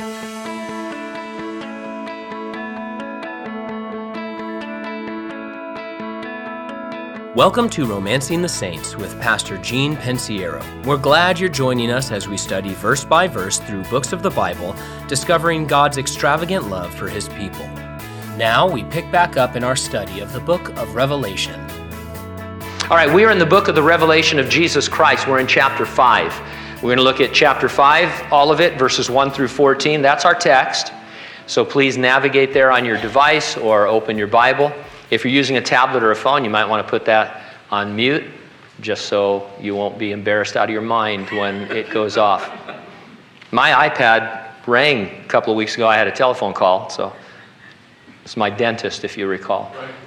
Welcome to Romancing the Saints with Pastor Gene Pensiero. We're glad you're joining us as we study verse by verse through books of the Bible, discovering God's extravagant love for His people. Now we pick back up in our study of the book of Revelation. All right, we are in the book of the Revelation of Jesus Christ. We're in chapter 5. We're going to look at chapter 5, all of it, verses 1 through 14. That's our text. So please navigate there on your device or open your Bible. If you're using a tablet or a phone, you might want to put that on mute, just so you won't be embarrassed out of your mind when it goes off. My iPad rang a couple of weeks ago. I had a telephone call, so it's my dentist, if you recall.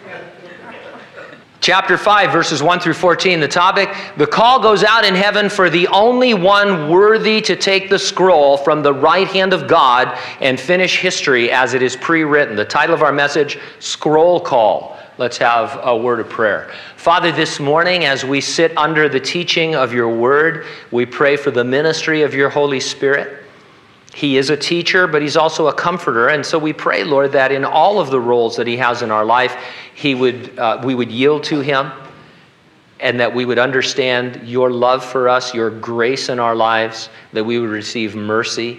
Chapter 5, verses 1 through 14, the topic, the call goes out in heaven for the only one worthy to take the scroll from the right hand of God and finish history as it is pre-written. The title of our message, Scroll Call. Let's have a word of prayer. Father, this morning as we sit under the teaching of your word, we pray for the ministry of your Holy Spirit. He is a teacher, but he's also a comforter. And so we pray, Lord, that in all of the roles that he has in our life, we would yield to him, and that we would understand your love for us, your grace in our lives, that we would receive mercy.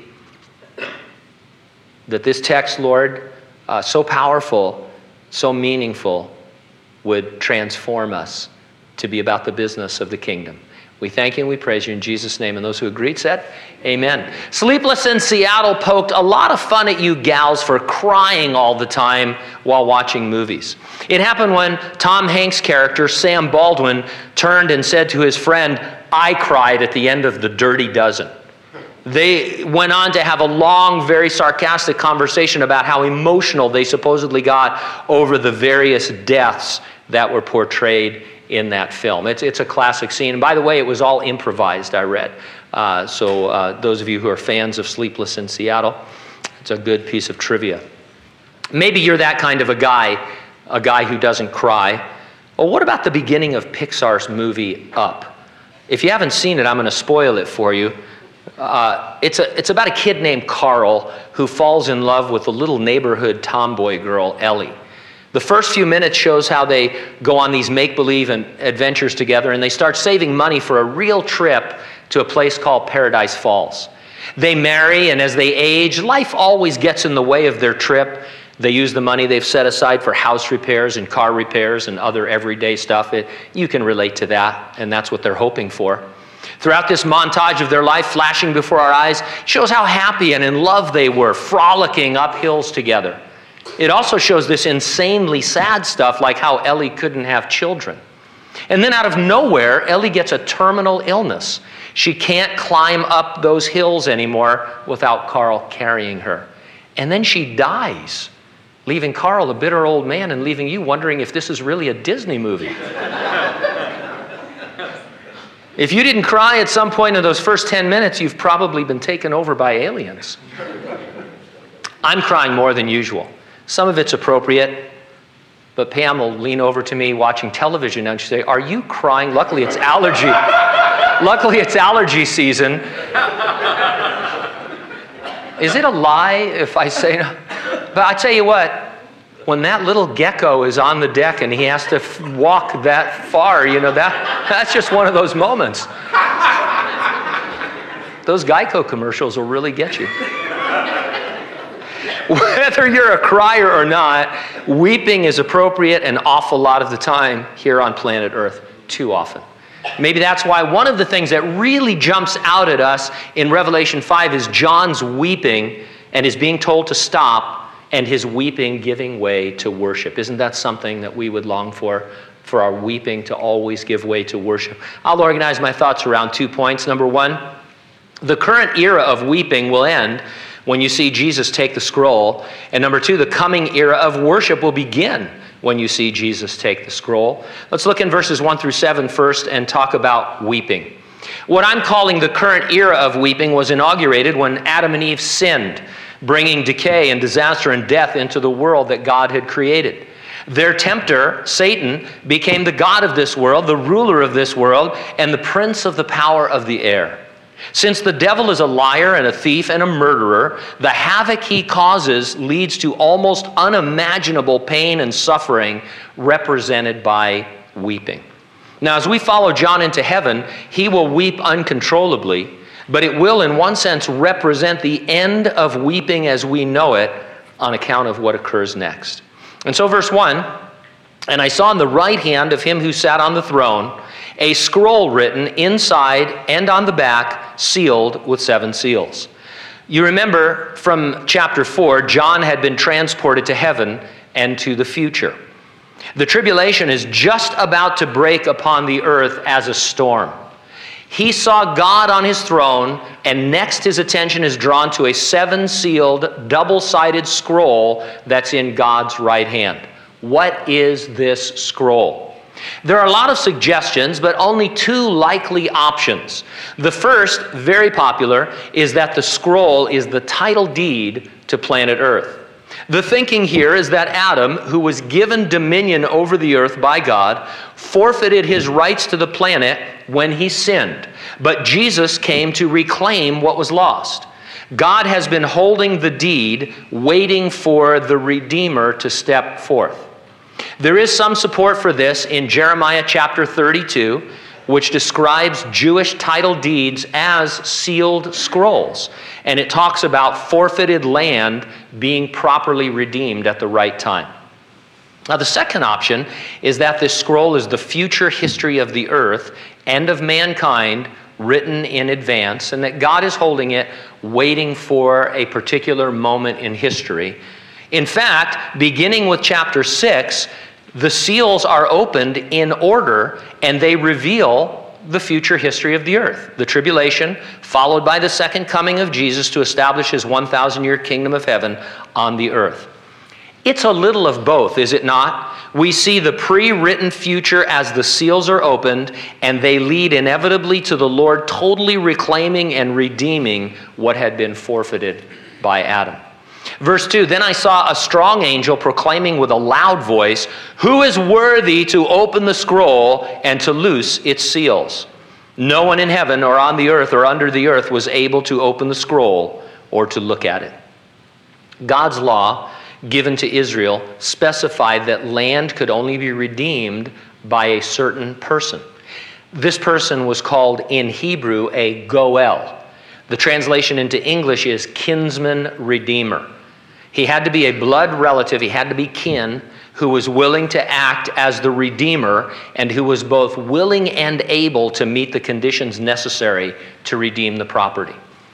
That this text, Lord, so powerful, so meaningful, would transform us to be about the business of the kingdom. We thank you and we praise you in Jesus' name. And those who agreed said, amen. Sleepless in Seattle poked a lot of fun at you gals for crying all the time while watching movies. It happened when Tom Hanks' character, Sam Baldwin, turned and said to his friend, I cried at the end of The Dirty Dozen. They went on to have a long, very sarcastic conversation about how emotional they supposedly got over the various deaths that were portrayed in that film. It's a classic scene. And by the way, it was all improvised, I read. So those of you who are fans of Sleepless in Seattle, it's a good piece of trivia. Maybe you're that kind of a guy who doesn't cry. Well, what about the beginning of Pixar's movie Up? If you haven't seen it, I'm going to spoil it for you. It's about a kid named Carl who falls in love with a little neighborhood tomboy girl, Ellie. The first few minutes shows how they go on these make-believe and adventures together, and they start saving money for a real trip to a place called Paradise Falls. They marry, and as they age, life always gets in the way of their trip. They use the money they've set aside for house repairs and car repairs and other everyday stuff. You can relate to that, and that's what they're hoping for. Throughout this montage of their life flashing before our eyes shows how happy and in love they were, frolicking up hills together. It also shows this insanely sad stuff, like how Ellie couldn't have children. And then out of nowhere, Ellie gets a terminal illness. She can't climb up those hills anymore without Carl carrying her. And then she dies, leaving Carl a bitter old man and leaving you wondering if this is really a Disney movie. If you didn't cry at some point in those first 10 minutes, you've probably been taken over by aliens. I'm crying more than usual. Some of it's appropriate, but Pam will lean over to me watching television and she'll say, are you crying? Luckily, it's allergy. Luckily, it's allergy season. Is it a lie if I say no? But I tell you what, when that little gecko is on the deck and he has to walk that far, that's just one of those moments. Those Geico commercials will really get you. Whether you're a crier or not, weeping is appropriate an awful lot of the time here on planet Earth, too often. Maybe that's why one of the things that really jumps out at us in Revelation 5 is John's weeping and his being told to stop, and his weeping giving way to worship. Isn't that something that we would long for our weeping to always give way to worship? I'll organize my thoughts around 2 points. Number one, the current era of weeping will end when you see Jesus take the scroll. And number two, the coming era of worship will begin when you see Jesus take the scroll. Let's look in verses 1 through 7 first and talk about weeping. What I'm calling the current era of weeping was inaugurated when Adam and Eve sinned, bringing decay and disaster and death into the world that God had created. Their tempter, Satan, became the god of this world, the ruler of this world, and the prince of the power of the air. Since the devil is a liar and a thief and a murderer, the havoc he causes leads to almost unimaginable pain and suffering represented by weeping. Now, as we follow John into heaven, he will weep uncontrollably, but it will, in one sense, represent the end of weeping as we know it on account of what occurs next. And so verse 1, "And I saw in the right hand of him who sat on the throne a scroll written inside and on the back, sealed with 7 seals." You remember from chapter 4, John had been transported to heaven and to the future. The tribulation is just about to break upon the earth as a storm. He saw God on his throne, and next his attention is drawn to a 7-sealed, double-sided scroll that's in God's right hand. What is this scroll? There are a lot of suggestions, but only 2 likely options. The first, very popular, is that the scroll is the title deed to planet Earth. The thinking here is that Adam, who was given dominion over the earth by God, forfeited his rights to the planet when he sinned. But Jesus came to reclaim what was lost. God has been holding the deed, waiting for the Redeemer to step forth. There is some support for this in Jeremiah chapter 32, which describes Jewish title deeds as sealed scrolls. And it talks about forfeited land being properly redeemed at the right time. Now, the second option is that this scroll is the future history of the earth and of mankind written in advance, and that God is holding it, waiting for a particular moment in history. In fact, beginning with chapter 6, the seals are opened in order, and they reveal the future history of the earth. The tribulation, followed by the second coming of Jesus to establish his 1,000-year kingdom of heaven on the earth. It's a little of both, is it not? We see the pre-written future as the seals are opened, and they lead inevitably to the Lord totally reclaiming and redeeming what had been forfeited by Adam. Verse 2, "Then I saw a strong angel proclaiming with a loud voice, 'Who is worthy to open the scroll and to loose its seals?' No one in heaven or on the earth or under the earth was able to open the scroll or to look at it." God's law given to Israel specified that land could only be redeemed by a certain person. This person was called in Hebrew a goel. The translation into English is kinsman redeemer. He had to be a blood relative, he had to be kin, who was willing to act as the redeemer and who was both willing and able to meet the conditions necessary to redeem the property.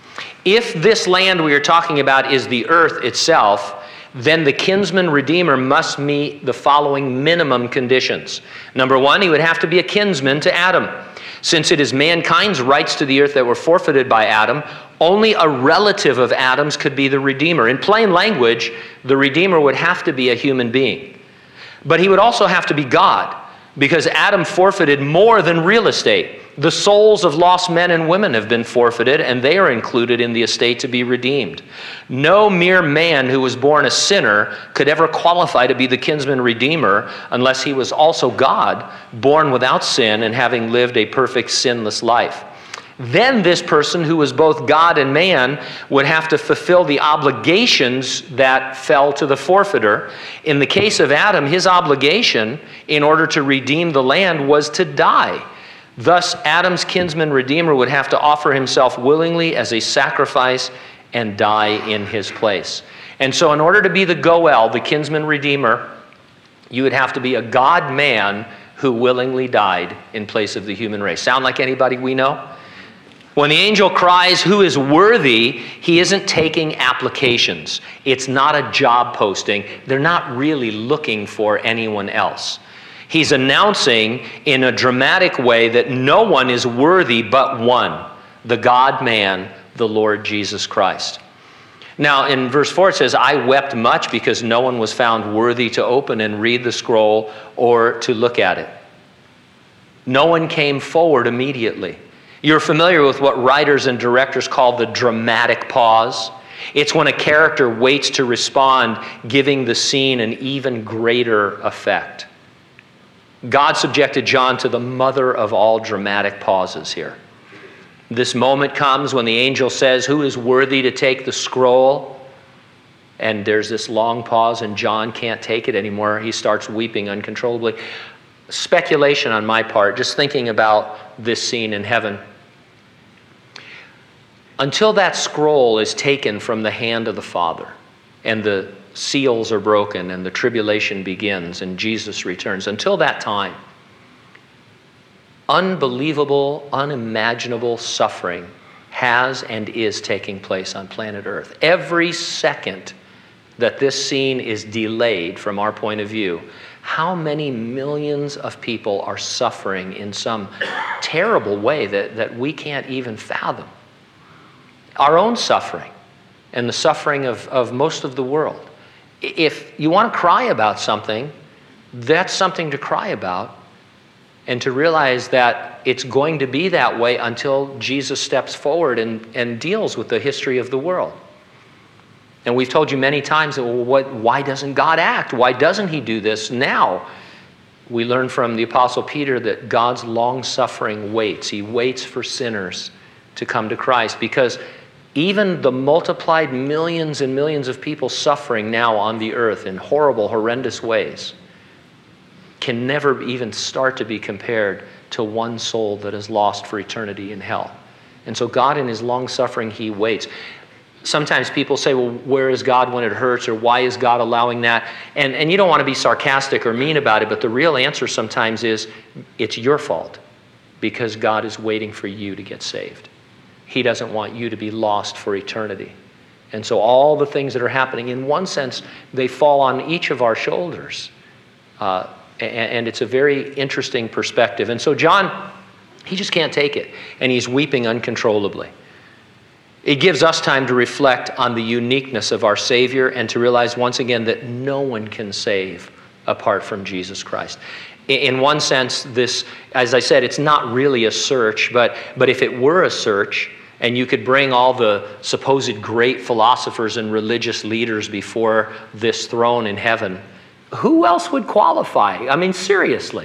If this land we are talking about is the earth itself, then the kinsman redeemer must meet the following minimum conditions. Number 1, he would have to be a kinsman to Adam. Since it is mankind's rights to the earth that were forfeited by Adam, only a relative of Adam's could be the Redeemer. In plain language, the Redeemer would have to be a human being. But he would also have to be God, because Adam forfeited more than real estate. The souls of lost men and women have been forfeited, and they are included in the estate to be redeemed. No mere man who was born a sinner could ever qualify to be the kinsman redeemer unless he was also God, born without sin and having lived a perfect sinless life. Then this person who was both God and man would have to fulfill the obligations that fell to the forfeiter. In the case of Adam, his obligation in order to redeem the land was to die. Thus, Adam's kinsman redeemer would have to offer himself willingly as a sacrifice and die in his place. And so in order to be the goel, the kinsman redeemer, you would have to be a God-man who willingly died in place of the human race. Sound like anybody we know? When the angel cries, "Who is worthy?" he isn't taking applications. It's not a job posting. They're not really looking for anyone else. He's announcing in a dramatic way that no one is worthy but one, the God-man, the Lord Jesus Christ. Now, in verse 4 it says, "I wept much because no one was found worthy to open and read the scroll or to look at it." No one came forward immediately. You're familiar with what writers and directors call the dramatic pause. It's when a character waits to respond, giving the scene an even greater effect. God subjected John to the mother of all dramatic pauses here. This moment comes when the angel says, "Who is worthy to take the scroll?" And there's this long pause, and John can't take it anymore. He starts weeping uncontrollably. Speculation on my part, just thinking about this scene in heaven. Until that scroll is taken from the hand of the Father, and the seals are broken, and the tribulation begins, and Jesus returns, until that time, unbelievable, unimaginable suffering has and is taking place on planet Earth. Every second that this scene is delayed from our point of view, how many millions of people are suffering in some terrible way that we can't even fathom? Our own suffering and the suffering of most of the world. If you want to cry about something, that's something to cry about, and to realize that it's going to be that way until Jesus steps forward and deals with the history of the world. And we've told you many times that, well, why doesn't God act? Why doesn't he do this now? We learn from the Apostle Peter that God's long-suffering waits. He waits for sinners to come to Christ, because even the multiplied millions and millions of people suffering now on the earth in horrible, horrendous ways can never even start to be compared to one soul that is lost for eternity in hell. And so God, in his long-suffering, he waits. Sometimes people say, well, where is God when it hurts, or why is God allowing that? And you don't want to be sarcastic or mean about it, but the real answer sometimes is, it's your fault, because God is waiting for you to get saved. He doesn't want you to be lost for eternity. And so all the things that are happening, in one sense, they fall on each of our shoulders. And it's a very interesting perspective. And so John, he just can't take it, and he's weeping uncontrollably. It gives us time to reflect on the uniqueness of our Savior, and to realize once again that no one can save apart from Jesus Christ. In one sense, this, as I said, it's not really a search, but if it were a search, and you could bring all the supposed great philosophers and religious leaders before this throne in heaven, who else would qualify? I mean, seriously.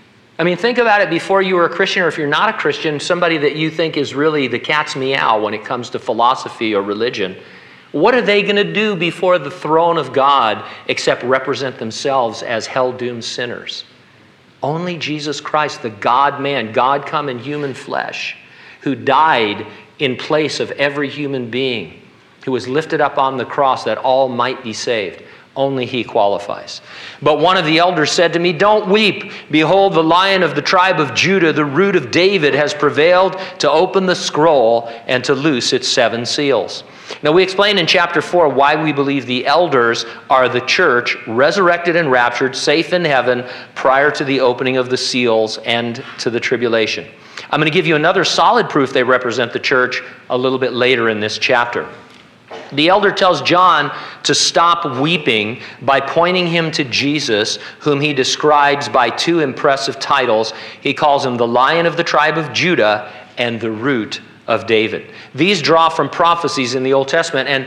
I mean, think about it. Before you were a Christian, or if you're not a Christian, somebody that you think is really the cat's meow when it comes to philosophy or religion, what are they going to do before the throne of God except represent themselves as hell-doomed sinners? Only Jesus Christ, the God-man, God come in human flesh, who died in place of every human being, who was lifted up on the cross that all might be saved. Only he qualifies. But one of the elders said to me, "Don't weep. Behold, the Lion of the tribe of Judah, the Root of David, has prevailed to open the scroll and to loose its 7 seals." Now, we explained in chapter 4 why we believe the elders are the church, resurrected and raptured, safe in heaven prior to the opening of the seals and to the tribulation. I'm going to give you another solid proof they represent the church a little bit later in this chapter. The elder tells John to stop weeping by pointing him to Jesus, whom he describes by 2 impressive titles. He calls him the Lion of the tribe of Judah and the Root of David. These draw from prophecies in the Old Testament, and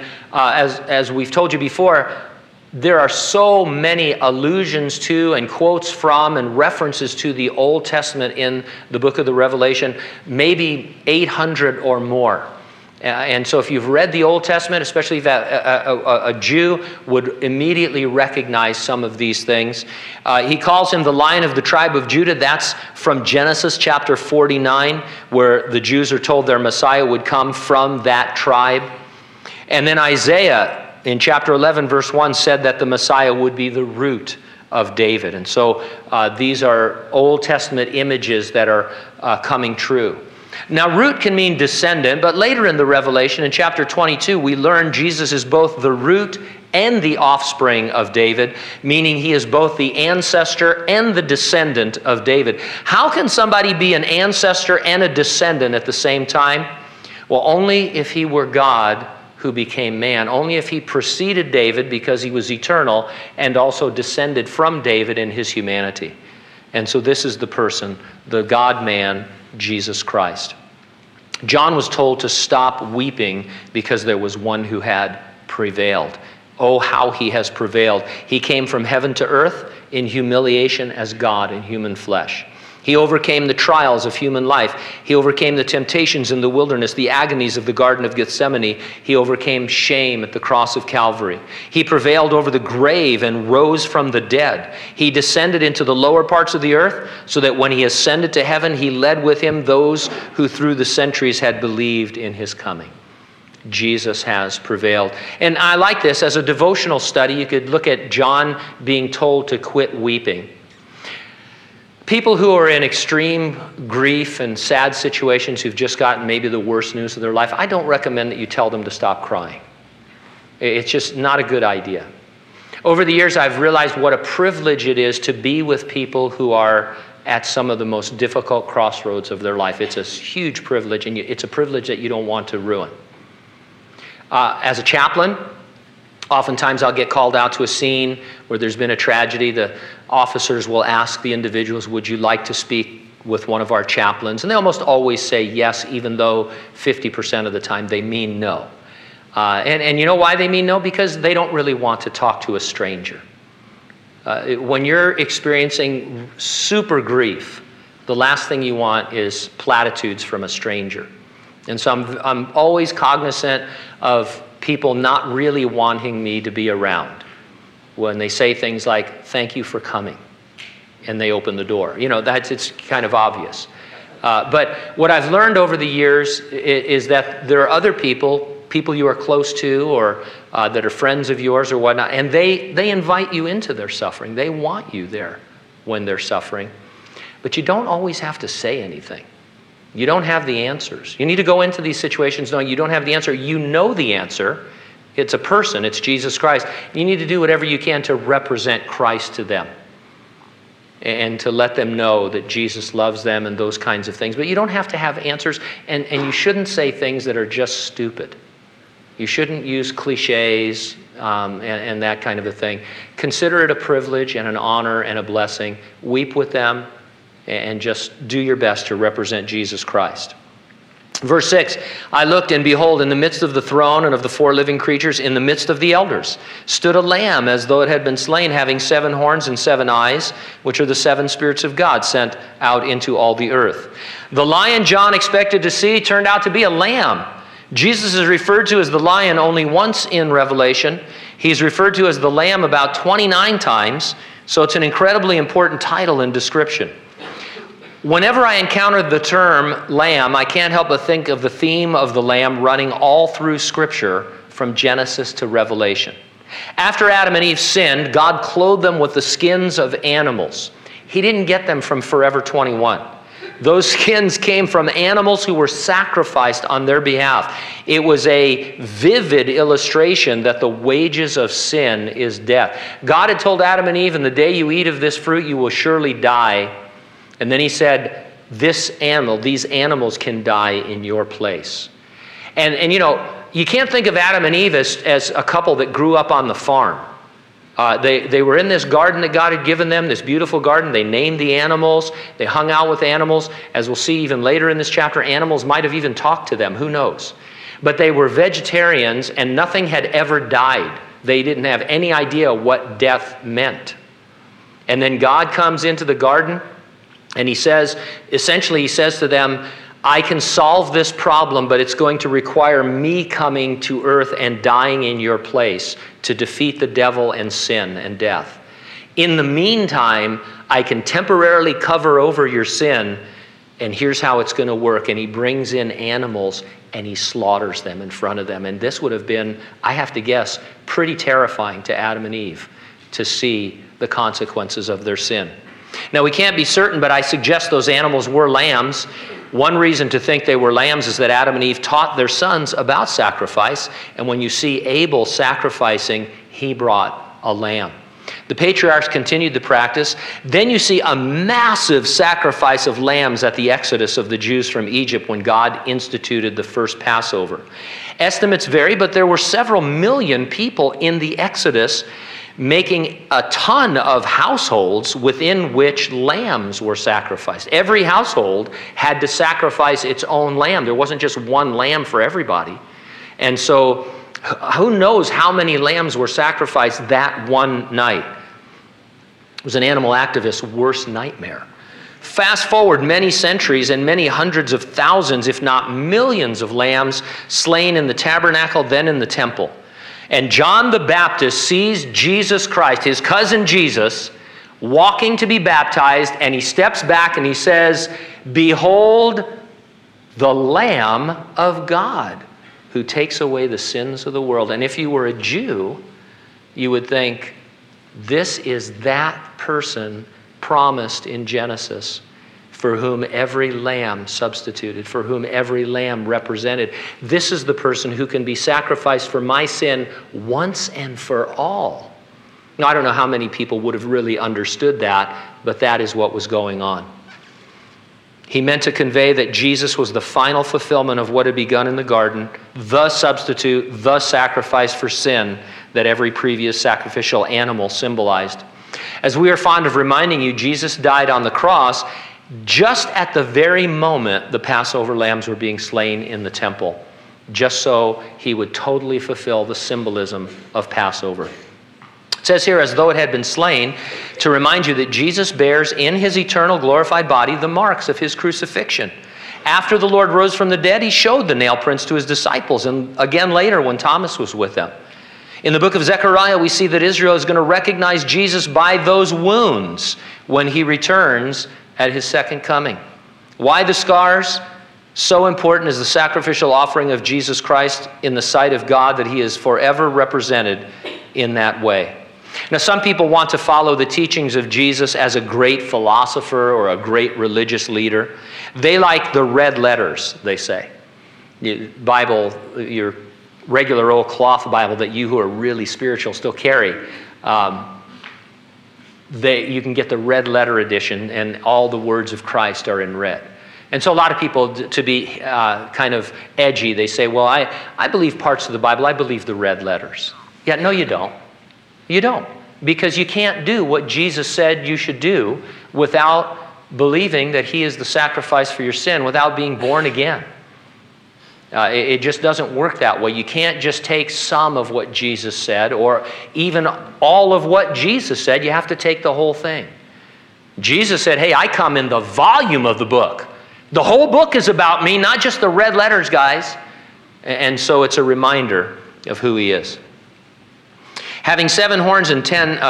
as we've told you before, there are so many allusions to and quotes from and references to the Old Testament in the book of the Revelation, maybe 800 or more. And so if you've read the Old Testament, especially if a Jew would immediately recognize some of these things. He calls him the Lion of the tribe of Judah. That's from Genesis chapter 49, where the Jews are told their Messiah would come from that tribe. And then Isaiah in chapter 11, verse 1 said that the Messiah would be the root of David. And so these are Old Testament images that are coming true. Now, root can mean descendant, but later in the Revelation, in chapter 22, we learn Jesus is both the root and the offspring of David, meaning he is both the ancestor and the descendant of David. How can somebody be an ancestor and a descendant at the same time? Well, only if he were God who became man, only if he preceded David because he was eternal and also descended from David in his humanity. And so this is the person, the God-man, Jesus Christ. John was told to stop weeping because there was one who had prevailed. Oh, how he has prevailed. He came from heaven to earth in humiliation as God in human flesh. He overcame the trials of human life. He overcame the temptations in the wilderness, the agonies of the Garden of Gethsemane. He overcame shame at the cross of Calvary. He prevailed over the grave and rose from the dead. He descended into the lower parts of the earth so that when he ascended to heaven, he led with him those who through the centuries had believed in his coming. Jesus has prevailed. And I like this. As a devotional study, you could look at John being told to quit weeping. People who are in extreme grief and sad situations, who've just gotten maybe the worst news of their life, I don't recommend that you tell them to stop crying. It's just not a good idea. Over the years, I've realized what a privilege it is to be with people who are at some of the most difficult crossroads of their life. It's a huge privilege, and it's a privilege that you don't want to ruin. As a chaplain, oftentimes I'll get called out to a scene where there's been a tragedy. The officers will ask the individuals, would you like to speak with one of our chaplains? And they almost always say yes, even though 50% of the time they mean no. And you know why they mean no? Because they don't really want to talk to a stranger. When you're experiencing super grief, the last thing you want is platitudes from a stranger. And so I'm always cognizant of people not really wanting me to be around when they say things like, thank you for coming, and they open the door. You know, it's kind of obvious. But what I've learned over the years is that there are other people you are close to or that are friends of yours or whatnot, and they invite you into their suffering. They want you there when they're suffering. But you don't always have to say anything. You don't have the answers. You need to go into these situations knowing you don't have the answer. You know the answer. It's a person. It's Jesus Christ. You need to do whatever you can to represent Christ to them and to let them know that Jesus loves them and those kinds of things. But you don't have to have answers, and you shouldn't say things that are just stupid. You shouldn't use cliches and that kind of a thing. Consider it a privilege and an honor and a blessing. Weep with them and just do your best to represent Jesus Christ. Verse 6, I looked, and behold, in the midst of the throne and of the four living creatures, in the midst of the elders, stood a lamb as though it had been slain, having 7 horns and 7 eyes, which are the 7 spirits of God sent out into all the earth. The lion John expected to see turned out to be a lamb. Jesus is referred to as the lion only once in Revelation. He's referred to as the lamb about 29 times, so it's an incredibly important title and description. Whenever I encounter the term lamb, I can't help but think of the theme of the lamb running all through Scripture from Genesis to Revelation. After Adam and Eve sinned, God clothed them with the skins of animals. He didn't get them from Forever 21. Those skins came from animals who were sacrificed on their behalf. It was a vivid illustration that the wages of sin is death. God had told Adam and Eve, in the day you eat of this fruit, you will surely die. And then he said, these animals can die in your place. And you know, you can't think of Adam and Eve as a couple that grew up on the farm. They were in this garden that God had given them, this beautiful garden. They named the animals. They hung out with animals. As we'll see even later in this chapter, animals might have even talked to them. Who knows? But they were vegetarians, and nothing had ever died. They didn't have any idea what death meant. And then God comes into the garden, and he says to them, I can solve this problem, but it's going to require me coming to earth and dying in your place to defeat the devil and sin and death. In the meantime, I can temporarily cover over your sin, and here's how it's going to work. And he brings in animals, and he slaughters them in front of them. And this would have been, I have to guess, pretty terrifying to Adam and Eve to see the consequences of their sin. Now, we can't be certain, but I suggest those animals were lambs. One reason to think they were lambs is that Adam and Eve taught their sons about sacrifice, and when you see Abel sacrificing, he brought a lamb. The patriarchs continued the practice. Then you see a massive sacrifice of lambs at the exodus of the Jews from Egypt when God instituted the first Passover. Estimates vary, but there were several million people in the exodus, making a ton of households within which lambs were sacrificed. Every household had to sacrifice its own lamb. There wasn't just one lamb for everybody. And so who knows how many lambs were sacrificed that one night. It was an animal activist's worst nightmare. Fast forward many centuries and many hundreds of thousands, if not millions of lambs slain in the tabernacle, then in the temple. And John the Baptist sees Jesus Christ, his cousin Jesus, walking to be baptized, and he steps back and he says, "Behold the Lamb of God who takes away the sins of the world." And if you were a Jew, you would think, this is that person promised in Genesis, for whom every lamb substituted, for whom every lamb represented. This is the person who can be sacrificed for my sin once and for all. Now, I don't know how many people would have really understood that, but that is what was going on. He meant to convey that Jesus was the final fulfillment of what had begun in the garden, the substitute, the sacrifice for sin that every previous sacrificial animal symbolized. As we are fond of reminding you, Jesus died on the cross just at the very moment the Passover lambs were being slain in the temple, just so he would totally fulfill the symbolism of Passover. It says here, as though it had been slain, to remind you that Jesus bears in his eternal glorified body the marks of his crucifixion. After the Lord rose from the dead, he showed the nail prints to his disciples, and again later when Thomas was with them. In the book of Zechariah, we see that Israel is going to recognize Jesus by those wounds when he returns at his second coming. Why the scars? So important is the sacrificial offering of Jesus Christ in the sight of God that he is forever represented in that way. Now, some people want to follow the teachings of Jesus as a great philosopher or a great religious leader. They like the red letters, they say. Bible, your regular old cloth Bible that you who are really spiritual still carry, you can get the red letter edition, and all the words of Christ are in red. And so a lot of people, to be kind of edgy, they say, well, I believe parts of the Bible, I believe the red letters. Yeah, no, you don't. You don't. Because you can't do what Jesus said you should do without believing that he is the sacrifice for your sin, without being born again. It just doesn't work that way. You can't just take some of what Jesus said or even all of what Jesus said. You have to take the whole thing. Jesus said, hey, I come in the volume of the book. The whole book is about me, not just the red letters, guys. And so it's a reminder of who he is. Having 7 horns and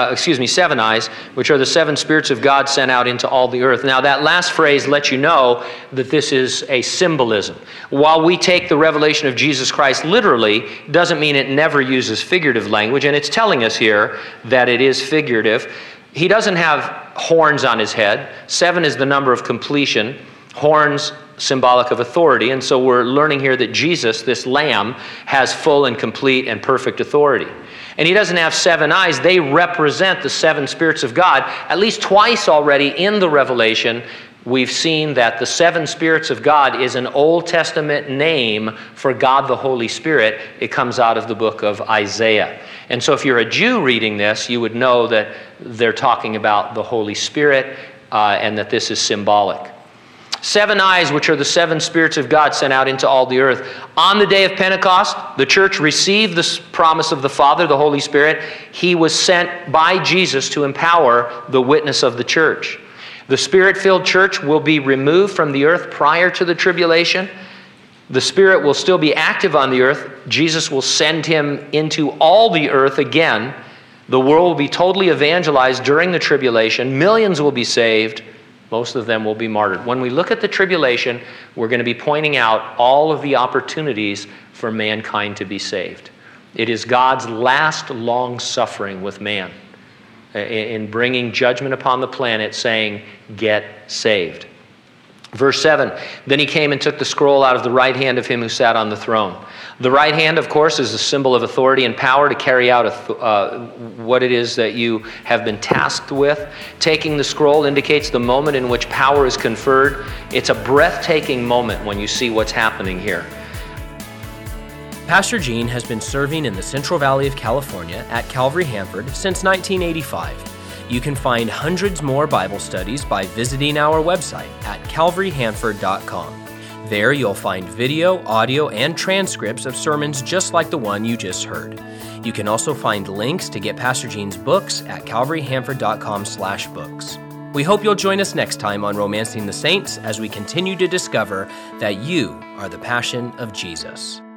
7 eyes, which are the 7 spirits of God sent out into all the earth. Now that last phrase lets you know that this is a symbolism. While we take the revelation of Jesus Christ literally, doesn't mean it never uses figurative language, and it's telling us here that it is figurative. He doesn't have horns on his head. 7 is the number of completion. Horns symbolic of authority, and so we're learning here that Jesus, this Lamb, has full and complete and perfect authority. And he doesn't have 7 eyes. They represent the 7 spirits of God. At least twice already in the Revelation, we've seen that the 7 spirits of God is an Old Testament name for God the Holy Spirit. It comes out of the book of Isaiah. And so if you're a Jew reading this, you would know that they're talking about the Holy Spirit and that this is symbolic. 7 eyes, which are the 7 spirits of God sent out into all the earth. On the day of Pentecost, the church received the promise of the Father, the Holy Spirit. He was sent by Jesus to empower the witness of the church. The Spirit-filled church will be removed from the earth prior to the tribulation. The Spirit will still be active on the earth. Jesus will send him into all the earth again. The world will be totally evangelized during the tribulation. Millions will be saved. Most of them will be martyred. When we look at the tribulation, we're going to be pointing out all of the opportunities for mankind to be saved. It is God's last long suffering with man in bringing judgment upon the planet, saying, get saved. Verse 7, then he came and took the scroll out of the right hand of him who sat on the throne. The right hand, of course, is a symbol of authority and power to carry out what it is that you have been tasked with. Taking the scroll indicates the moment in which power is conferred. It's a breathtaking moment when you see what's happening here. Pastor Gene has been serving in the Central Valley of California at Calvary Hanford since 1985. You can find hundreds more Bible studies by visiting our website at calvaryhanford.com. There you'll find video, audio, and transcripts of sermons just like the one you just heard. You can also find links to get Pastor Gene's books at calvaryhanford.com/books. We hope you'll join us next time on Romancing the Saints as we continue to discover that you are the passion of Jesus.